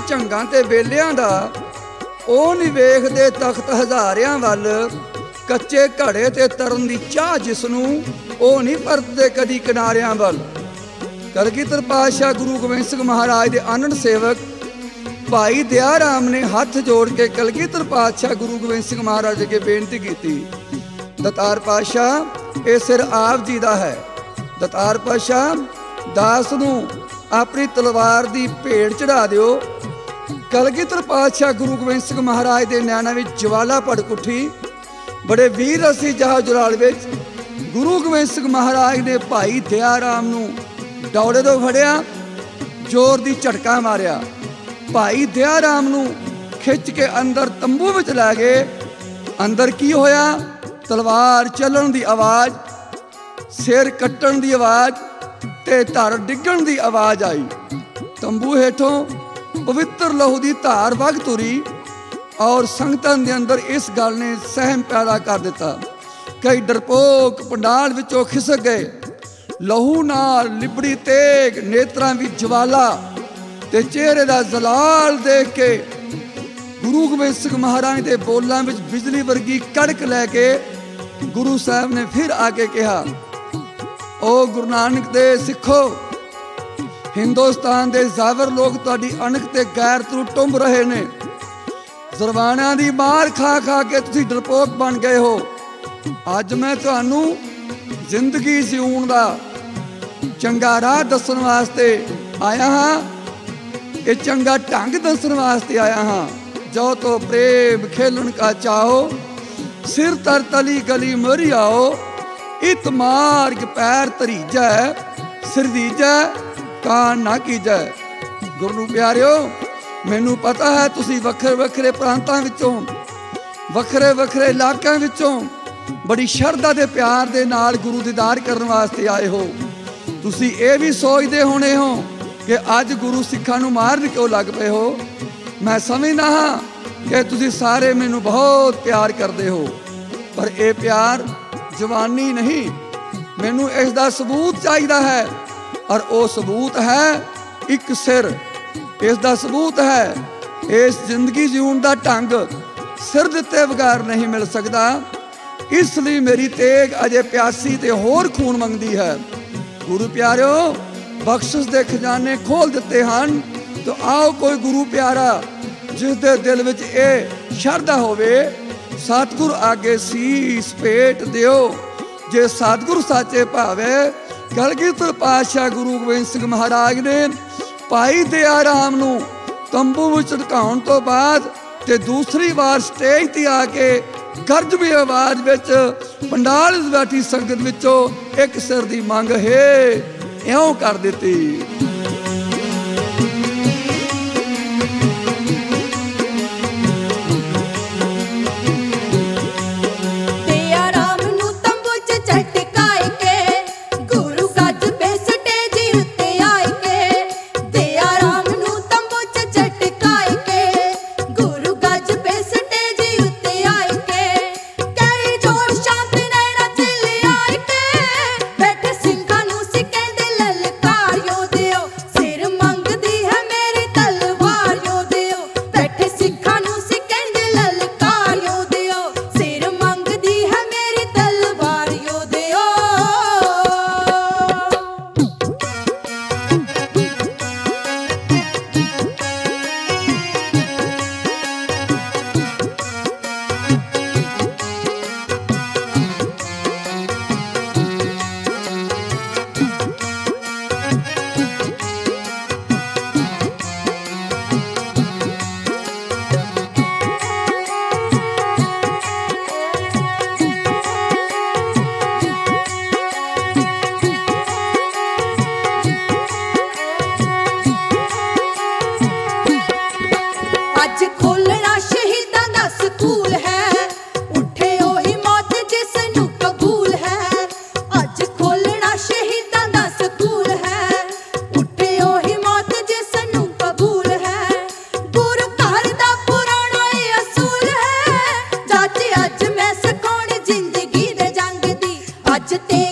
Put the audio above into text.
ਝੰਗਾਂ ਤੇ ਬੇਲਿਆਂ ਦਾ। ਉਹ ਨਹੀਂ ਵੇਖਦੇ ਤਖਤ ਹਜ਼ਾਰਿਆਂ ਵੱਲ, ਕੱਚੇ ਘੜੇ ਤੇ ਤਰਨ ਦੀ ਚਾਹ ਜਿਸ ਨੂੰ, ਉਹ ਨਹੀਂ ਪਰਤਦੇ ਕਦੀ ਕਿਨਾਰਿਆਂ ਵੱਲ। ਕਲਗੀਧਰ ਪਾਤਸ਼ਾਹ ਗੁਰੂ ਗੋਬਿੰਦ ਸਿੰਘ ਮਹਾਰਾਜ ਦੇ ਆਨੰਦ ਸੇਵਕ ਭਾਈ ਦਇਆ ਰਾਮ ਨੇ ਹੱਥ ਜੋੜ ਕੇ ਕਲਗੀਧਰ ਪਾਤਸ਼ਾਹ ਗੁਰੂ ਗੋਬਿੰਦ ਸਿੰਘ ਮਹਾਰਾਜ ਅੱਗੇ ਬੇਨਤੀ ਕੀਤੀ, ਦਤਾਰ ਪਾਤਸ਼ਾਹ ਇਹ ਸਿਰ ਆਪ ਜੀ ਦਾ ਹੈ। ਦਤਾਰ ਪਾਤਸ਼ਾਹ ਦਾਸ ਨੂੰ ਆਪਣੀ ਤਲਵਾਰ ਦੀ ਭੇਟ ਚੜਾ ਦਿਓ। ਕਲਗੀਧਰ ਪਾਤਸ਼ਾਹ ਗੁਰੂ ਗੋਬਿੰਦ ਸਿੰਘ ਮਹਾਰਾਜ ਦੇ ਨੈਣਾਂ ਵਿੱਚ ਜਵਾਲਾ ਭੜਕ ਉੱਠੀ। ਬੜੇ ਵੀਰ ਅਸੀਂ ਜਹਾ ਜਲਾਲ ਵਿੱਚ ਗੁਰੂ ਗੋਬਿੰਦ ਸਿੰਘ ਮਹਾਰਾਜ ਨੇ ਭਾਈ ਦਇਆ ਰਾਮ ਨੂੰ ਡੌਲੇ ਤੋਂ ਫੜਿਆ, ਜ਼ੋਰ ਦੀ ਝਟਕਾ ਮਾਰਿਆ। ਭਾਈ ਦਇਆ ਰਾਮ ਨੂੰ ਖਿੱਚ ਕੇ ਅੰਦਰ ਤੰਬੂ ਵਿੱਚ ਲੈ ਗਏ। ਅੰਦਰ ਕੀ ਹੋਇਆ? ਤਲਵਾਰ ਚੱਲਣ ਦੀ ਆਵਾਜ਼, ਸਿਰ ਕੱਟਣ ਦੀ ਆਵਾਜ਼ ਤੇ ਧੜ ਡਿੱਗਣ ਦੀ ਆਵਾਜ਼ ਆਈ। ਤੰਬੂ ਹੇਠੋਂ ਪਵਿੱਤਰ ਲਹੂ ਦੀ ਧਾਰ ਵਗ ਤੁਰੀ ਔਰ ਸੰਗਤਾਂ ਦੇ ਅੰਦਰ ਇਸ ਗੱਲ ਨੇ ਸਹਿਮ ਪੈਦਾ ਕਰ ਦਿੱਤਾ। ਕਈ ਡਰਪੋਕ ਪੰਡਾਲ ਵਿੱਚੋਂ ਖਿਸਕ ਗਏ। ਲਹੂ ਨਾਲ ਲਿਬੜੀ ਤੇਗ, ਨੇਤਰਾਂ ਵਿੱਚ ਜਵਾਲਾ ਤੇ ਚਿਹਰੇ ਦਾ ਜ਼ਲਾਲ ਦੇਖ ਕੇ ਗੁਰੂ ਗੋਬਿੰਦ ਸਿੰਘ ਮਹਾਰਾਜ ਦੇ ਬੋਲਾਂ ਵਿੱਚ ਬਿਜਲੀ ਵਰਗੀ ਕੜਕ ਲੈ ਕੇ ਗੁਰੂ ਸਾਹਿਬ ਨੇ ਫਿਰ ਆ ਕੇ ਕਿਹਾ, ਓ ਗੁਰੂ ਨਾਨਕ ਦੇ ਸਿੱਖੋ, ਹਿੰਦੁਸਤਾਨ ਦੇ ਜ਼ਾਬਰ ਲੋਕ ਤੁਹਾਡੀ ਅਣਖ ਤੇ ਗੈਰਤ ਨੂੰ ਟੁੰਬ ਰਹੇ ਨੇ। ਜ਼ੁਰਬਾਨਾਂ ਦੀ ਮਾਰ ਖਾ ਖਾ ਕੇ ਤੁਸੀਂ ਡਰਪੋਕ ਬਣ ਗਏ ਹੋ। ਅੱਜ ਮੈਂ ਤੁਹਾਨੂੰ ਜ਼ਿੰਦਗੀ ਜਿਉਣ ਦਾ ਚੰਗਾ ਰਾਹ ਦੱਸਣ ਵਾਸਤੇ ਆਇਆ ਹਾਂ। ਇਹ ਚੰਗਾ ਢੰਗ ਦੱਸਣ ਵਾਸਤੇ ਆਇਆ ਹਾਂ। ਜੋ ਤੋ ਪ੍ਰੇਮ ਖੇਲਣ ਕਾ ਚਾਹੋ, ਸਿਰ ਤਰ ਤਲੀ ਗਲੀ ਮਰੀ ਆਓ। ਇਤ ਮਾਰਗ ਪੈਰ ਧਰੀਜੈ, ਸਿਰ ਦੀਜੈ ਕਾਨ ਨਾ ਕੀਜੈ। ਗੁਰੂ ਨੂੰ ਪਿਆਰਿਓ, ਮੈਨੂੰ ਪਤਾ ਹੈ ਤੁਸੀਂ ਵੱਖਰੇ ਵੱਖਰੇ ਪ੍ਰਾਂਤਾਂ ਵਿੱਚੋਂ, ਵੱਖਰੇ ਵੱਖਰੇ ਇਲਾਕਿਆਂ ਵਿੱਚੋਂ ਬੜੀ ਸ਼ਰਧਾ ਦੇ ਪਿਆਰ ਦੇ ਨਾਲ ਗੁਰੂ ਦੀਦਾਰ ਕਰਨ ਵਾਸਤੇ ਆਏ ਹੋ। ਤੁਸੀਂ ਇਹ ਵੀ ਸੋਚਦੇ ਹੋਣੇ ਹੋ ਕਿ ਅੱਜ ਗੁਰੂ ਸਿੱਖਾਂ ਨੂੰ ਮਾਰਨ ਕਿਉਂ ਲੱਗ ਪਏ ਹੋ। ਮੈਂ ਸਮਝਦਾ ਹਾਂ ਕਿ ਤੁਸੀਂ ਸਾਰੇ ਮੈਨੂੰ ਬਹੁਤ ਪਿਆਰ ਕਰਦੇ ਹੋ, ਪਰ ਇਹ ਪਿਆਰ ਜਵਾਨੀ ਨਹੀਂ, ਮੈਨੂੰ ਇਸ ਦਾ ਸਬੂਤ ਚਾਹੀਦਾ ਹੈ। ਔਰ ਉਹ ਸਬੂਤ ਹੈ ਇੱਕ ਸਿਰ। ਇਸ ਦਾ ਸਬੂਤ ਹੈ ਇਸ ਜ਼ਿੰਦਗੀ ਜਿਉਣ ਦਾ ਢੰਗ ਸਿਰ ਦਿੱਤੇ ਬਗੈਰ ਨਹੀਂ ਮਿਲ ਸਕਦਾ। ਇਸ ਲਈ ਮੇਰੀ ਤੇਗ ਅਜੇ ਪਿਆਸੀ ਤੇ ਹੋਰ ਖੂਨ ਮੰਗਦੀ ਹੈ। ਗੁਰੂ ਪਿਆਰਿਓ, ਬਖਸ਼ਿਸ਼ ਦੇ ਖਜ਼ਾਨੇ ਖੋਲ ਦਿੱਤੇ ਹਨ। ਤਾਂ ਆਓ ਕੋਈ ਗੁਰੂ ਪਿਆਰਾ ਜਿਸ ਦੇ ਦਿਲ ਵਿੱਚ ਇਹ ਸ਼ਰਧਾ ਹੋਵੇ, ਸਤਿਗੁਰ ਆਗੇ ਸੀਸ ਭੇਟ ਦਿਓ। ਜੇ ਸਤਿਗੁਰ ਸਾਚੇ ਭਾਵੇ, ਕਲਗੀਧਰ ਪਾਤਸ਼ਾਹ ਗੁਰੂ ਗੋਬਿੰਦ ਸਿੰਘ ਮਹਾਰਾਜ ਨੇ ਭਾਈ ਦਇਆ ਰਾਮ ਨੂੰ ਤੰਬੂ ਵਿੱਚ ਢਕਾਉਣ ਤੋਂ ਬਾਅਦ ਤੇ ਦੂਸਰੀ ਵਾਰ ਸਟੇਜ ਤੇ ਆ ਕੇ ਗਰਜਵੀਂ ਆਵਾਜ਼ ਵਿੱਚ ਪੰਡਾਲ ਵਿੱਚ ਬੈਠੀ ਸੰਗਤ ਵਿੱਚੋਂ ਇੱਕ ਸਿਰ ਦੀ ਮੰਗ ਹੈ ਇਉਂ ਕਰ ਦਿੱਤੀ। ਅੱਜ ਤੇ